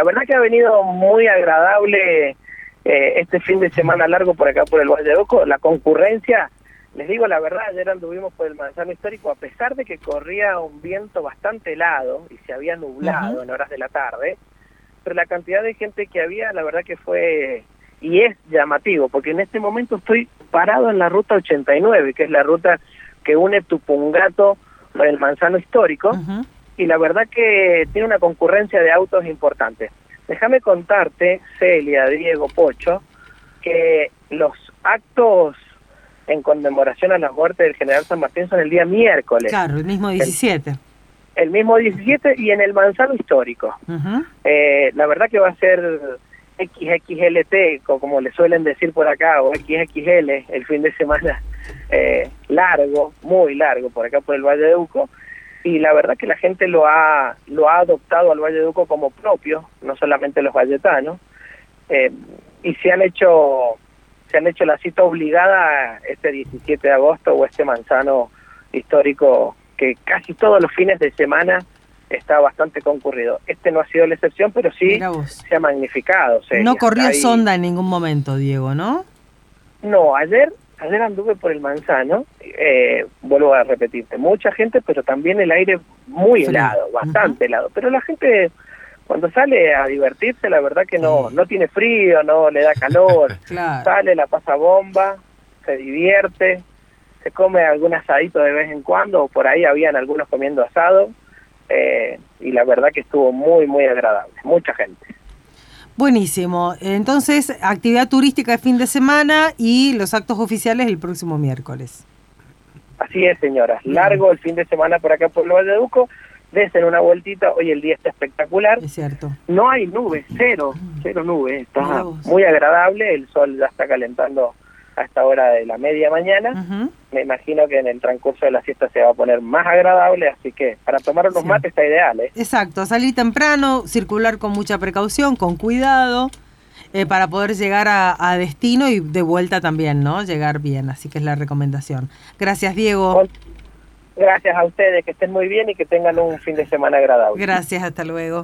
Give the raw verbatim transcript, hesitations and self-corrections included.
verdad que ha venido muy agradable eh, este fin de semana largo por acá por el Valle de Uco. La concurrencia, les digo la verdad, ayer anduvimos por el Manzano Histórico, a pesar de que corría un viento bastante helado y se había nublado uh-huh. en horas de la tarde, pero la cantidad de gente que había, la verdad que fue y es llamativo, porque en este momento estoy parado en la ruta ochenta y nueve, que es la ruta que une Tupungato con el Manzano Histórico, uh-huh. y la verdad que tiene una concurrencia de autos importante. Déjame contarte, Celia, Diego, Pocho, que los actos en conmemoración a la muerte del general San Martín son el día miércoles. Claro, el mismo diecisiete. El, el mismo diecisiete y en el Manzano Histórico. Uh-huh. Eh, la verdad que va a ser equis equis ele te, como le suelen decir por acá, o equis equis ele, el fin de semana eh, largo, muy largo, por acá por el Valle de Uco. Y la verdad que la gente lo ha lo ha adoptado al Valle de Uco como propio, no solamente los valletanos, eh, y se han hecho se han hecho la cita obligada este diecisiete de agosto o este Manzano Histórico que casi todos los fines de semana está bastante concurrido. Este no ha sido la excepción, pero sí se ha magnificado. Celia. No corrió Ahí... sonda en ningún momento, Diego, ¿no? No, ayer ayer anduve por el Manzano, eh, vuelvo a repetirte, mucha gente, pero también el aire muy Frío. helado, bastante uh-huh. helado. Pero la gente cuando sale a divertirse, la verdad que no, sí. no tiene frío, no le da calor, claro. sale, la pasa bomba, se divierte, se come algún asadito de vez en cuando, o por ahí habían algunos comiendo asado, eh, y la verdad que estuvo muy, muy agradable, mucha gente. Buenísimo, entonces actividad turística de fin de semana y los actos oficiales el próximo miércoles. Así es, señora, largo el fin de semana por acá por el Valle de Uco. Desen una vueltita, hoy el día está espectacular. Es cierto. No hay nubes, cero, cero nubes, está muy agradable, el sol ya está calentando a esta hora de la media mañana. Uh-huh. Me imagino que en el transcurso de la siesta se va a poner más agradable, así que para tomar unos sí. mates está ideal, ¿eh? Exacto, salir temprano, circular con mucha precaución, con cuidado, eh, para poder llegar a, a destino y de vuelta también, ¿no? Llegar bien, así que es la recomendación. Gracias, Diego. Con... Gracias a ustedes, que estén muy bien y que tengan un fin de semana agradable. Gracias, hasta luego.